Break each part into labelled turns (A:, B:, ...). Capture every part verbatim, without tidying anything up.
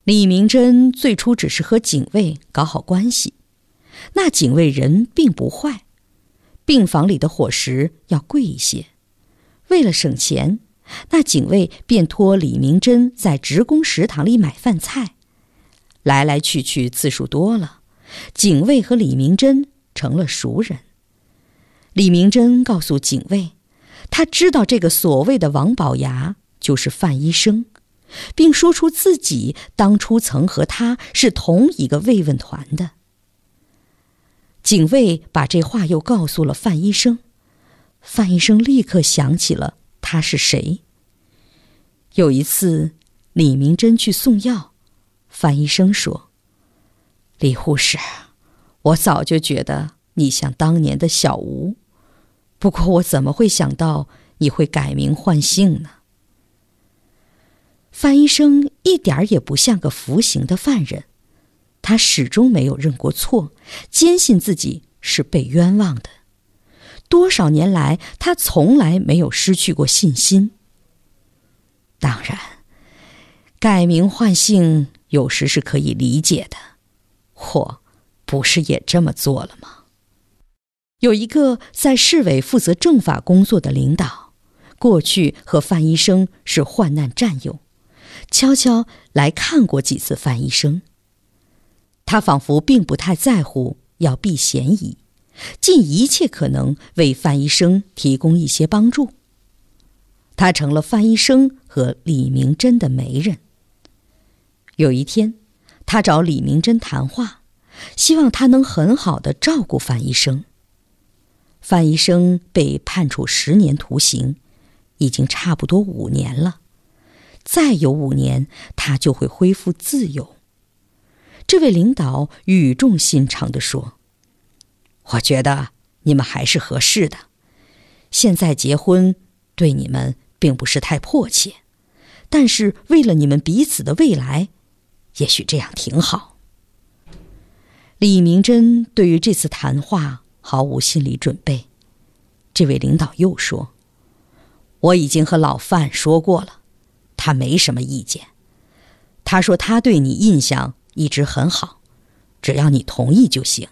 A: 李明珍最初只是和警卫搞好关系，那警卫人并不坏，病房里的伙食要贵一些，为了省钱，那警卫便托李明珍在职工食堂里买饭菜，来来去去次数多了，警卫和李明珍成了熟人。李明珍告诉警卫，他知道这个所谓的王宝牙就是范医生，并说出自己当初曾和他是同一个慰问团的。警卫把这话又告诉了范医生，范医生立刻想起了他是谁。有一次，李明珍去送药，范医生说：“李护士，我早就觉得你像当年的小吴，不过我怎么会想到你会改名换姓呢？”范医生一点儿也不像个服刑的犯人，他始终没有认过错，坚信自己是被冤枉的。多少年来，他从来没有失去过信心。当然，改名换姓有时是可以理解的，我不是也这么做了吗？有一个在市委负责政法工作的领导，过去和范医生是患难战友，悄悄来看过几次范医生。他仿佛并不太在乎要避嫌疑，尽一切可能为范医生提供一些帮助。他成了范医生和李明珍的媒人。有一天，他找李明珍谈话，希望他能很好地照顾范医生。范医生被判处十年徒刑，已经差不多五年了，再有五年他就会恢复自由。这位领导语重心长地说：“我觉得你们还是合适的，现在结婚对你们并不是太迫切，但是为了你们彼此的未来，也许这样挺好。”李明珍对于这次谈话毫无心理准备。这位领导又说：“我已经和老范说过了，他没什么意见。他说他对你印象一直很好，只要你同意就行。”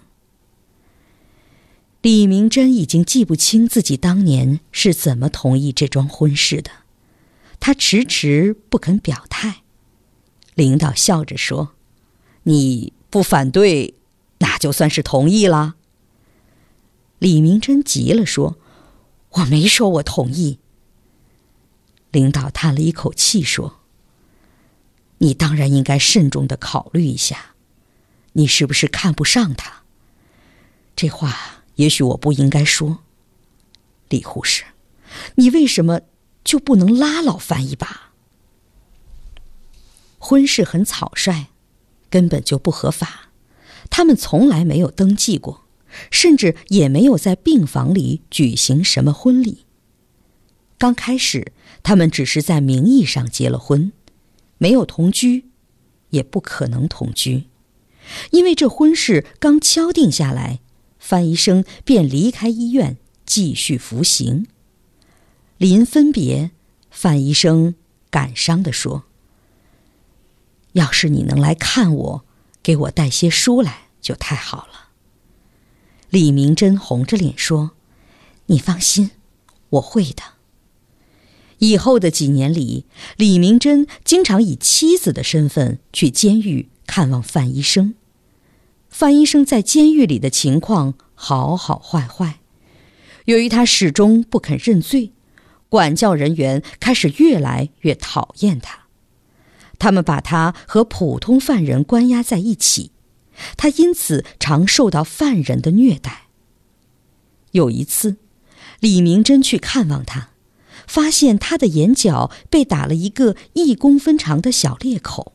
A: 李明珍已经记不清自己当年是怎么同意这桩婚事的，他迟迟不肯表态。领导笑着说：“你不反对，那就算是同意了。”李明珍急了说：“我没说我同意。”领导叹了一口气说：“你当然应该慎重地考虑一下，你是不是看不上他？这话也许我不应该说。李护士，你为什么就不能拉老范一把？”婚事很草率，根本就不合法，他们从来没有登记过，甚至也没有在病房里举行什么婚礼。刚开始，他们只是在名义上结了婚，没有同居，也不可能同居，因为这婚事刚敲定下来，范医生便离开医院继续服刑。临分别，范医生感伤地说：“要是你能来看我，给我带些书来，就太好了。”李明珍红着脸说：“你放心，我会的。”以后的几年里，李明珍经常以妻子的身份去监狱看望范医生。范医生在监狱里的情况好好坏坏，由于他始终不肯认罪，管教人员开始越来越讨厌他。他们把他和普通犯人关押在一起，他因此常受到犯人的虐待。有一次，李明珍去看望他，发现他的眼角被打了一个一公分长的小裂口。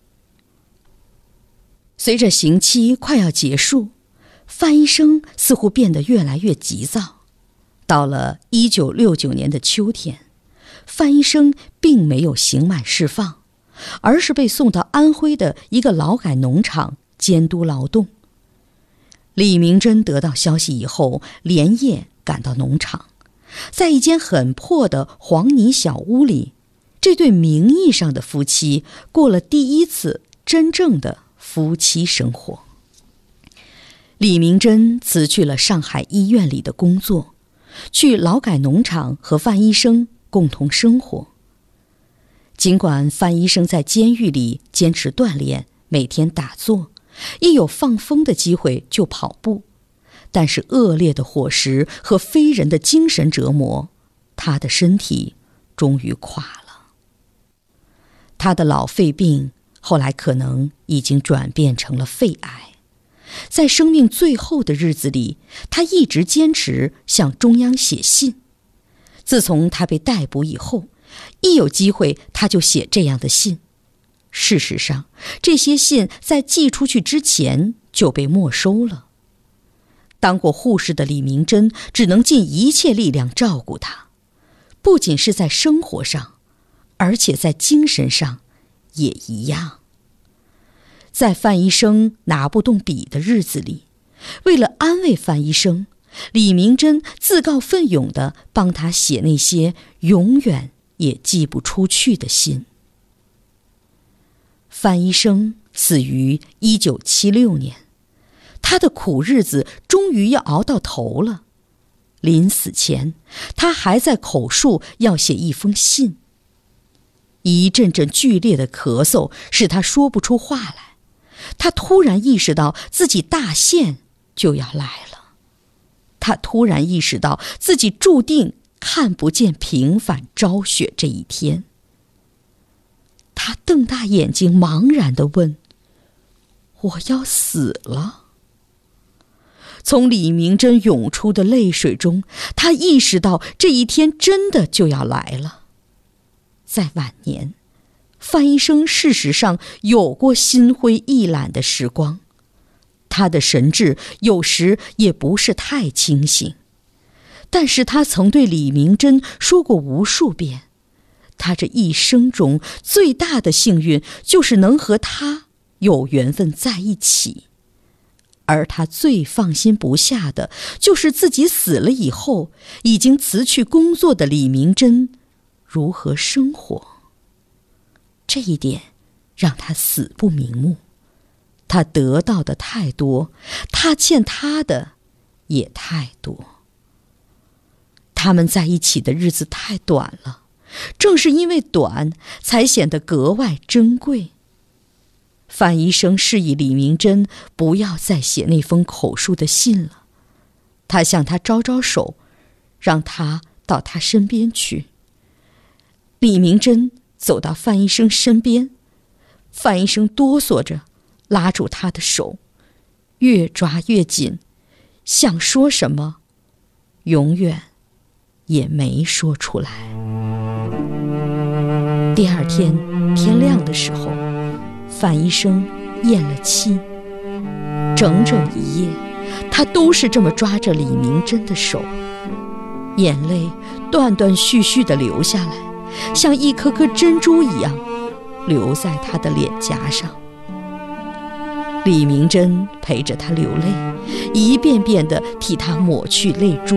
A: 随着刑期快要结束，范医生似乎变得越来越急躁。到了一九六九年的秋天，范医生并没有刑满释放，而是被送到安徽的一个劳改农场监督劳动。李明珍得到消息以后，连夜赶到农场，在一间很破的黄泥小屋里，这对名义上的夫妻过了第一次真正的夫妻生活。李明珍辞去了上海医院里的工作，去劳改农场和范医生共同生活。尽管范医生在监狱里坚持锻炼，每天打坐，一有放风的机会就跑步，但是恶劣的伙食和非人的精神折磨，他的身体终于垮了。他的老肺病后来可能已经转变成了肺癌。在生命最后的日子里，他一直坚持向中央写信。自从他被逮捕以后，一有机会他就写这样的信。事实上，这些信在寄出去之前就被没收了。当过护士的李明珍只能尽一切力量照顾他，不仅是在生活上，而且在精神上也一样。在范医生拿不动笔的日子里，为了安慰范医生，李明珍自告奋勇地帮他写那些永远也寄不出去的信。范医生死于一九七六年，他的苦日子终于要熬到头了。临死前，他还在口述要写一封信。一阵阵剧烈的咳嗽使他说不出话来。他突然意识到自己大限就要来了，他突然意识到自己注定看不见平反昭雪这一天。他瞪大眼睛茫然地问：我要死了？从李明珍涌出的泪水中，他意识到这一天真的就要来了。在晚年，范医生事实上有过心灰意懒的时光，他的神志有时也不是太清醒，但是他曾对李明珍说过无数遍，他这一生中最大的幸运就是能和他有缘分在一起，而他最放心不下的就是自己死了以后，已经辞去工作的李明珍如何生活。这一点让他死不瞑目。他得到的太多，他欠他的也太多。他们在一起的日子太短了，正是因为短，才显得格外珍贵。范医生示意李明珍不要再写那封口述的信了，他向他招招手，让他到他身边去。李明珍走到范医生身边，范医生哆嗦着拉住他的手，越抓越紧，想说什么，永远也没说出来。第二天天亮的时候，范医生咽了气，整整一夜，他都是这么抓着李明珍的手，眼泪断断续续地流下来，像一颗颗珍珠一样留在他的脸颊上。李明珍陪着他流泪，一遍遍地替他抹去泪珠。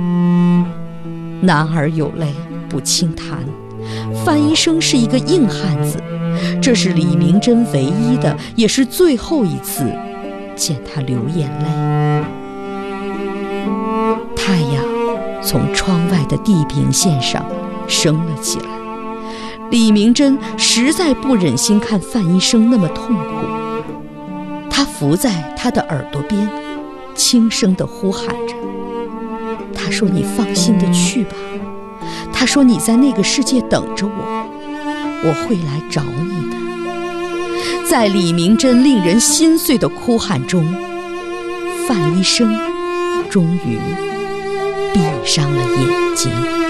A: 男儿有泪不轻弹，范医生是一个硬汉子，这是李明珍唯一的也是最后一次见他流眼泪。太阳从窗外的地平线上升了起来，李明珍实在不忍心看范医生那么痛苦，他伏在他的耳朵边，轻声地呼喊着。他说：你放心地去吧，他说你在那个世界等着我，我会来找你的。在李明珍令人心碎的哭喊中，范医生终于闭上了眼睛。